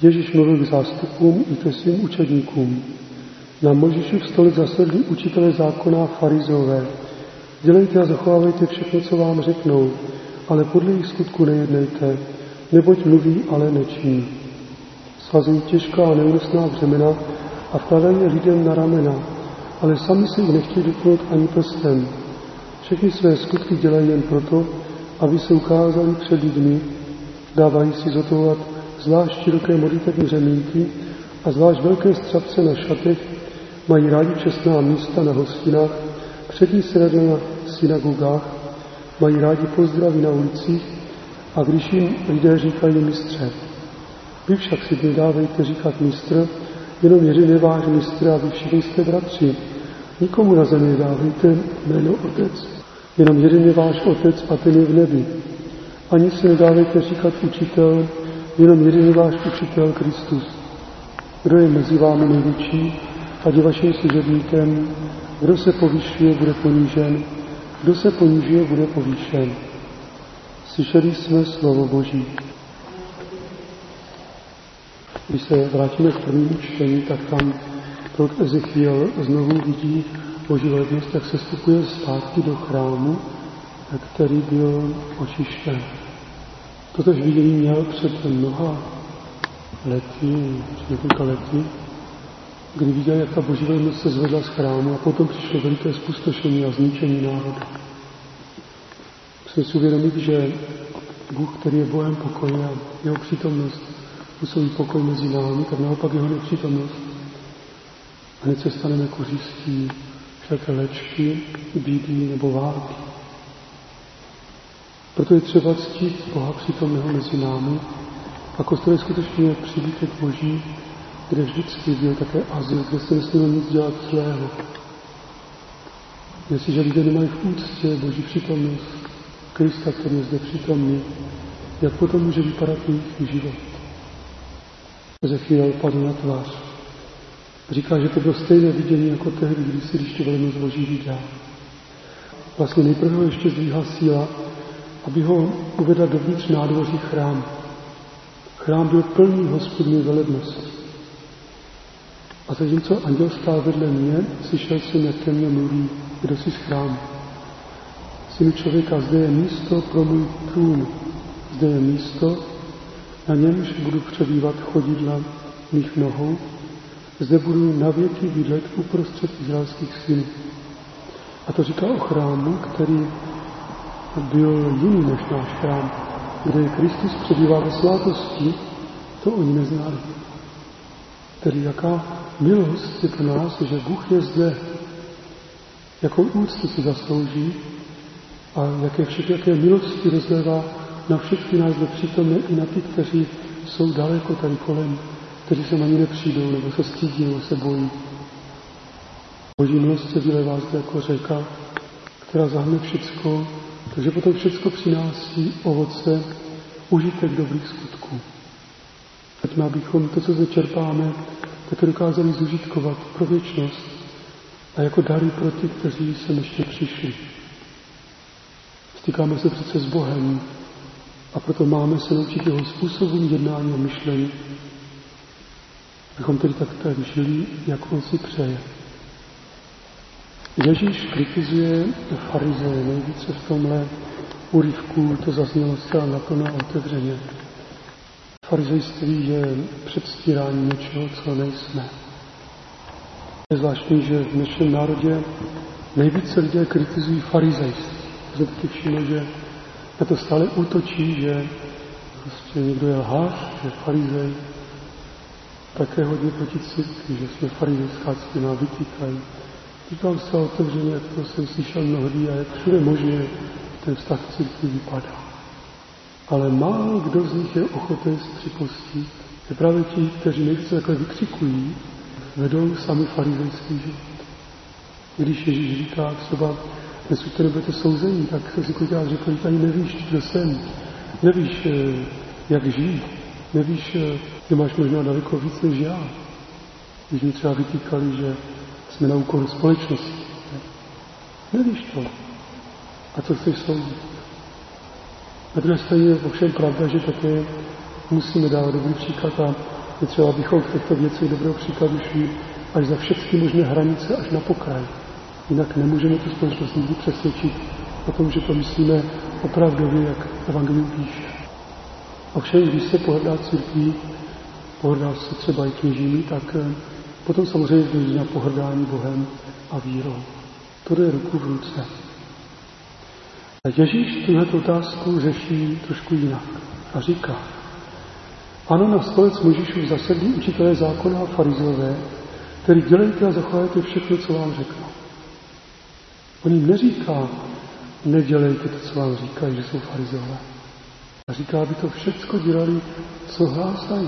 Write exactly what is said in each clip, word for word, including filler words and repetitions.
Ježíš mluvil k zástupům i ke svým učedníkům. Na Mojžíšův stolec zasedli učitelé zákona a farizové. Dělejte a zachovávejte všechno, co vám řeknou, ale podle jejich skutku nejednejte, neboť mluví, ale nečiní. Svazují těžká a neúnosná břemena a vkladají je lidem na ramena, ale sami se jich nechtějí dotknout ani prstem. Všechny své skutky dělají jen proto, aby se ukázali před lidmi, dávají si zotovat zvlášť široké modlitební řemínky a zvlášť velké strapce na šatech, mají rádi čestná místa na hostinách, přední sedadla na synagogách, mají rádi pozdravy na ulicích a když jim lidé říkají mistře. Vy však si nedávejte říkat mistr, jenom jeden je váš mistr a vy všichni jste bratři. Nikomu na zemi nedávejte jméno otec, jenom jeden je váš otec a ten je v nebi. Ani si nedávejte říkat učitel, jenom jeden je váš učitel Kristus. Kdo je mezi vámi největší, ať je vaším služebníkem, kdo se povyšuje, bude ponížen, kdo se ponížuje, bude povýšen. Slyšeli jsme slovo Boží. Když se vrátíme k prvnímu čtení, tak tam prorok Ezechiel znovu vidí Boží velebnost, jak se vstupuje zpátky do chrámu, který byl očištěn. Totež vidění měl před mnoha lety, před několika lety, kdy viděl, jak ta Boží velebnost se zvedla z chrámu a potom přišlo veliké zpustošení a zničení národa. Musíme si uvědomit, že Bůh, který je Bohem pokoje a jeho přítomnost působí pokoj mezi námi, tak naopak jeho nepřítomnost. Hned se staneme kořistí všaké léčky, bídy nebo války. Proto je třeba ctít Boha přítomného mezi námi a kostel je skutečně příbytek Boží, kde vždycky byl také azyl, kde se nesmělo nic dělat zlého. Jestliže lidé nemají v úctě Boží přítomnost, Krista, který je zde přítomný, jak potom může vypadat jejich život? Ezechiel padl na tvář. Říká, že to bylo stejné vidění jako tehdy, když si když tu velebnost Boží viděl. Vlastně nejprve ho ještě zdvíhá síla, aby ho uvedla dovnitř nádvoří chrámu. Chrám byl plný Hospodiny velebnosti. A zatímco anděl stál vedle mě, slyšel jsem, jak ke mně mluví kdosi z chrámu. Synu člověka, zde je místo pro můj trůn, zde je místo, na němž budu přebývat chodidla mých nohou, zde budu navěky bydlet uprostřed izraelských synů. A to říká o chrámu, který byl jiný než náš chrám, kde Kristus přebývá ve svátosti, to oni neznali. Tedy jaká milost je pro nás, že Bůh je zde, jakou úctu si zaslouží a jaké všechny jaké milosti rozlévá na všechny nás zde přítomné i na ty, kteří jsou daleko tady kolem, kteří se ani nepřijdou, nebo se stydí, nebo se bojí. Boží milost se vylevá zde jako řeka, která zahne všecko, takže potom všecko přináší ovoce, užitek dobrých skutků. Pojďme, abychom to, co zde čerpáme, také dokázali zužitkovat pro věčnost a jako dary pro ty, kteří sem ještě přišli. Stýkáme se přece s Bohem a proto máme se naučit jeho způsobům jednání a myšlení, abychom tedy tak tady žili, jak on si přeje. Ježíš kritizuje farizeje nejvíce v tomhle úryvku, to zaznělo zcela naplno a otevřeně. Farizejství je předstírání něčeho, co nejsme. Je zvláštní, že v dnešním národě nejvíce lidé kritizují farizejství. Jsem taky všiml, že na to stále útočí, že prostě někdo je lhář, že je farizej. Také hodně proti církvi, že jsme farizejská církev, nám vytýkají. Říkám se otevřeně, jak to jsem slyšel mnohdy a jak všude možně ten vztah k církvi vypadá. Ale málo kdo z nich je ochoten si připustit, že právě ti, kteří nejvíce takhle vykřikují, vedou sami farizejský život. Když Ježíš říká třeba, nesuďte nebudete souzení, tak se si kolikrát řekl, že ani nevíš, kdo jsem, nevíš, jak žít, nevíš, že máš možná daleko víc než já. Když mi třeba vytýkali, že jsme na úkor společnosti. Nevíš to. A co chceš soudit? Na druhé straně je ovšem pravda, že také musíme dávat dobrý příklad a Je třeba, abychom v těchto věcech dobrého příkladu šli až za všechny možné hranice, až na pokraj. Jinak nemůžeme tu společnost nikdy přesvědčit o tom, že to myslíme opravdově, jak evangelium píše. Ovšem, když se pohrdá církví, pohrdá se třeba i kněžími, tak potom samozřejmě dojde na pohrdání Bohem a vírou. To jde ruku v ruce. A Ježíš tuhle otázku řeší trošku jinak a říká, ano, na stolec Mojžíšův zasedlí učitelé zákona a farizové, který dělejte a zachovajte všechno, co vám řeknu. On jim neříká, nedělejte to, co vám říkají, že jsou farizové. A říká, aby to všecko dělali, co hlásají.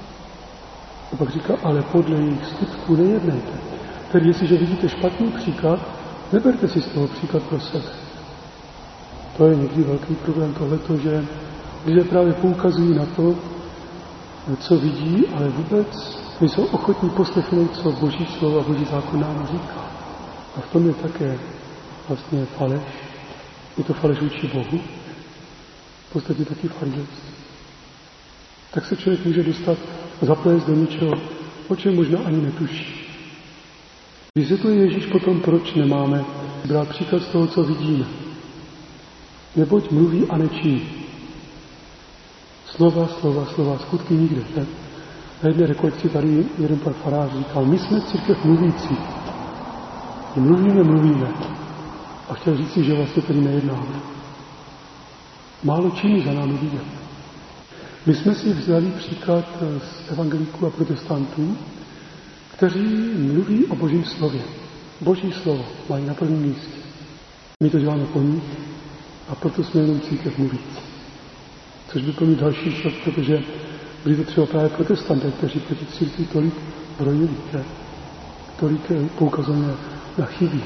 A pak říká, ale podle jejich skutků nejednejte. Tedy jestliže vidíte špatný příklad, neberte si z toho příklad pro sebe. To je někdy velký problém tohleto, že lidé právě poukazují na to, co vidí, ale vůbec nejsou ochotní poslechnout, co Boží slovo a Boží zákon nám říká. A v tom je také vlastně faleš. Je to faleš vůči Bohu, v podstatě taky farizejství. Tak se člověk může dostat a zaplést do něčeho, o čem možná ani netuší. Vysvětluje Ježíš potom, proč nemáme brát příklad z toho, co vidíme. Neboť mluví a nečiní. Slova, slova, slova, skutky nikde. Ne? Na jedné rekolekci tady jeden pan farář říkal, my jsme církev mluvící. My mluvíme, mluvíme. A chtěl říct si, že vlastně tady nejednáme. Málo činí za námi vidět. My jsme si vzali příklad z evangeliků a protestantů, kteří mluví o Božím slově. Boží slovo mají na prvním místě. My to děláme po nich a proto jsme jenom církev mluvící. Což by pro mě další šok, protože byli to třeba právě protestanté, kteří proti církvi tolik brojili, že? Tolik poukazuje na chyby.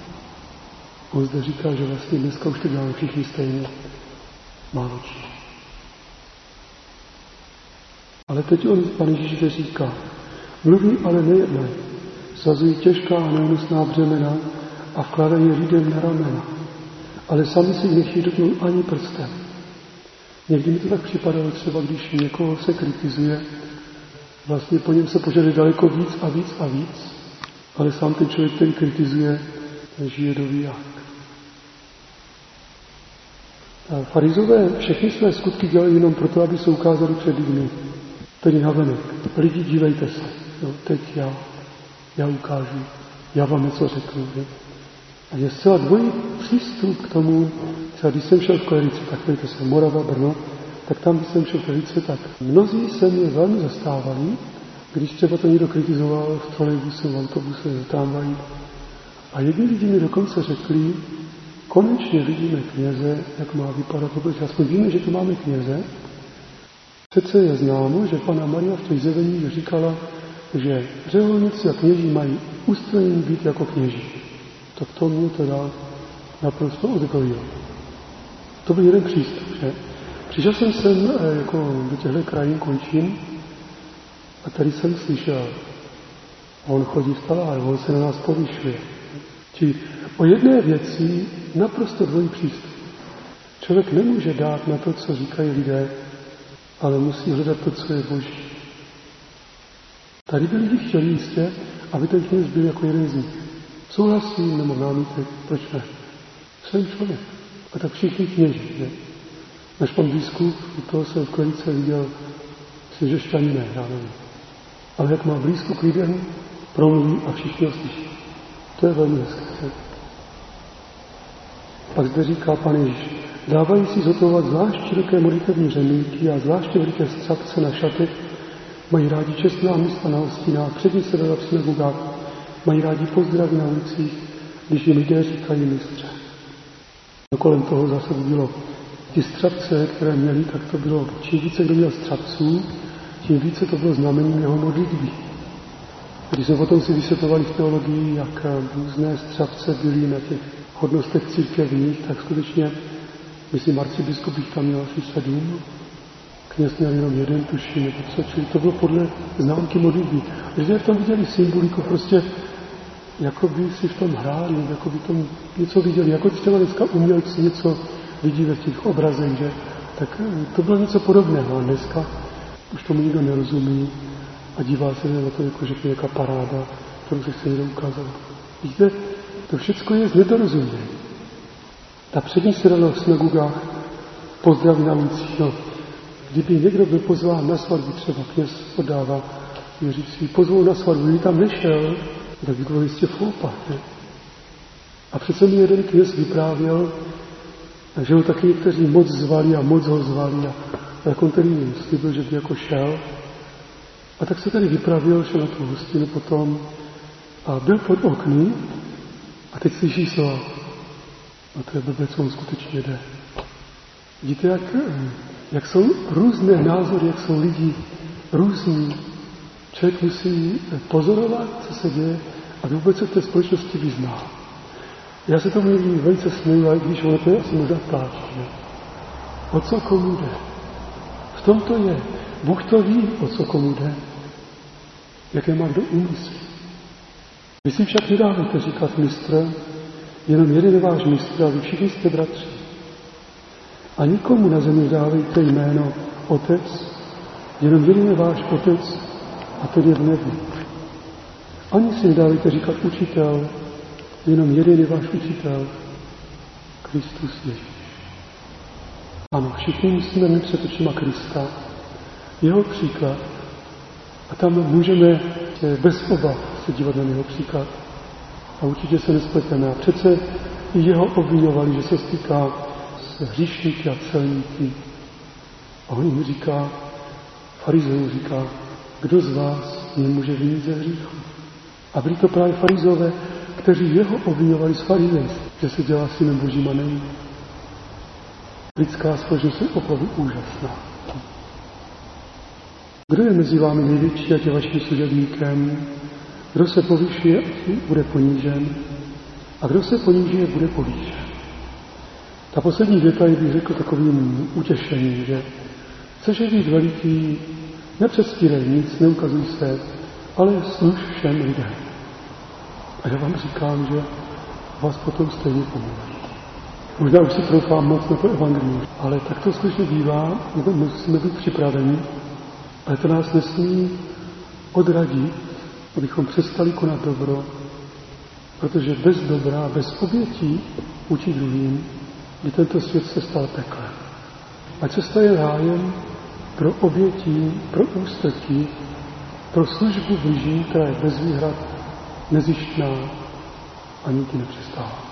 On zde říká, že vlastně dneska už to děláme všichni stejně. Málo či. Ale teď on, Pan Ježíš, zde říká, mluví, ale nejednají. Svazují těžká a neúnosná břemena a vkládají lidem na ramena. Ale sami si nechtějí dotknout ani prstem. Někdy mi to tak připadalo, třeba když někoho se kritizuje, vlastně po něm se požaduje daleko víc a víc a víc, ale sám ten člověk, který kritizuje, žije do výjak. Farizové všechny své skutky dělají jenom proto, aby se ukázali před lidmi. Tedy navenek. Lidi, dívejte se. No, teď já, já ukážu, já vám něco řeknu. Že? A je zcela dvojí přístup k tomu, třeba když jsem šel v Klerici, tak pojďte se, Morava, Brno, tak tam, když jsem šel v Klerici, tak mnozí se mě velmi zastávali, když třeba to někdo kritizoval v trolejbuse, v autobuse, v tramvaji. A jedni lidi mi dokonce řekli, konečně vidíme kněze, jak má vypadat, protože aspoň víme, že tu máme kněze. Přece je známo, že Panna Maria v těch zjeveních říkala, že řeholníci a kněží mají ustrojení být jako kněží. Tak to mě teda naprosto odgojilo. To byl jeden přístup, že? Přišel jsem sem jako do těchto krajin končin a tady jsem slyšel, on chodí v talár, on se na nás povyšuje. Či o jedné věci naprosto dvojí přístup. Člověk nemůže dát na to, co říkají lidé, ale musí hledat to, co je Boží. Tady by lidi chtěli jistě, aby ten kněz byl jako jeden z nich. Souhlasím, nebo námitek, proč ne? Jsem člověk. A tak všichni kněží, že? Než pan biskup, u toho jsem v Klerice viděl, si že šťaniné, já nevím. Ale jak má blízko k lidem, promluví a všichni ho slyší. To je velmi hezké. Pak zde říká Pan Ježíš, dávají si zhotovovat zvlášť široké modlitevní řemílky a zvláště veliké střapce na šatech, mají rádi čestná místa na hostinách, přední sedadla v synagogách, mají rádi pozdravy na ulicích, když jim lidé říkají mistře. No kolem toho zase bylo ty střapce, které měli, tak to bylo, čím více kdo měl střapců, tím více to bylo znamením jeho modlitby. Když jsme potom si vysvětlovali v teologii, jak různé střapce byly na těch hodnostech církevních, tak skutečně, myslím, arcibiskup jich tam měl asi sedm, kněz měl jenom jeden, tuším, nebo co, čili to bylo podle známky modlitby. Když jsme v tom viděli symboliku, prostě jako by si v tom hráli, jako by tom něco viděli, jako třeba dneska umělci něco vidí ve těch obrazech, že? Tak to bylo něco podobného. A dneska už tomu nikdo nerozumí a dívá se na to, jako že to je nějaká paráda, kterou se chce někdo ukázat. Víte, to všechno je z nedorozumění. Ta přední strana v synagogách pozdraví navíc, no, kdyby někdo byl pozván na svatbu, třeba kněz podává věřící, pozvou na svatbu, kdyby tam nešel, tak by bylo jistě foupat, ne? A přece mi jeden kněz vyprávěl, že ho taky někteří moc zvali a moc ho zvali a jak on tedy slíbil, že by jako šel. A tak se tady vypravil, šel na tu hostinu potom a byl pod okny a teď slyší slova. A to je blbec, co on skutečně jde. Vidíte, jak, jak jsou různé názory, jak jsou lidi různí. Člověk musí pozorovat, co se děje, aby vůbec se v té společnosti vyznal. Já se tomu někdy velice směju, ale když ono to je asi možná pláč. O co komu jde? V tom to je. Bůh to ví, o co komu jde. Jaké má kdo úmysl. Vy si však nedávejte říkat mistr, jenom jeden je váš mistr a vy všichni jste bratři. A nikomu na zemi dávejte jméno Otec, jenom jeden je váš Otec a ten je v nebi. Ani si nedávejte říkat učitel, jenom jeden je váš učitel, Kristus Ježíš. Ano, všichni musíme mít před očima Krista, jeho příklad, a tam můžeme bez obav se dívat na jeho příklad. A určitě se nespleteme. A přece i jeho obviňovali, že se stýká s hříšníky a celníky. A on jim říká, farizeům říká, kdo z vás mě může vinit ze hříchu? A byli to právě farizové, kteří jeho obviňovali z farizejství, že se dělá synem Božím a není. Lidská společnost je opravdu úžasná. Kdo je mezi vámi největší, ať je vaším služebníkem? Kdo se povyšuje, bude ponížen, a kdo se ponížuje, bude povýšen. Ta poslední věta je, bych řekl, takovým utěšením, že chceš být veliký, nepředstírej nic, neukazuj se, ale služ všem lidem. A já vám říkám, že vás potom stejně pomluví. Možná už si troufám moc na to evangelium, ale tak to skutečně bývá, musíme být připraveni, ale to nás nesmí odradit, abychom přestali konat dobro, protože bez dobra, bez obětí vůči druhým, by tento svět se stal peklem. Ať se stane rájem pro obětí, pro ústrtí, pro službu blíží, která je bez výhrad, nezištná a nikdy nepřestává.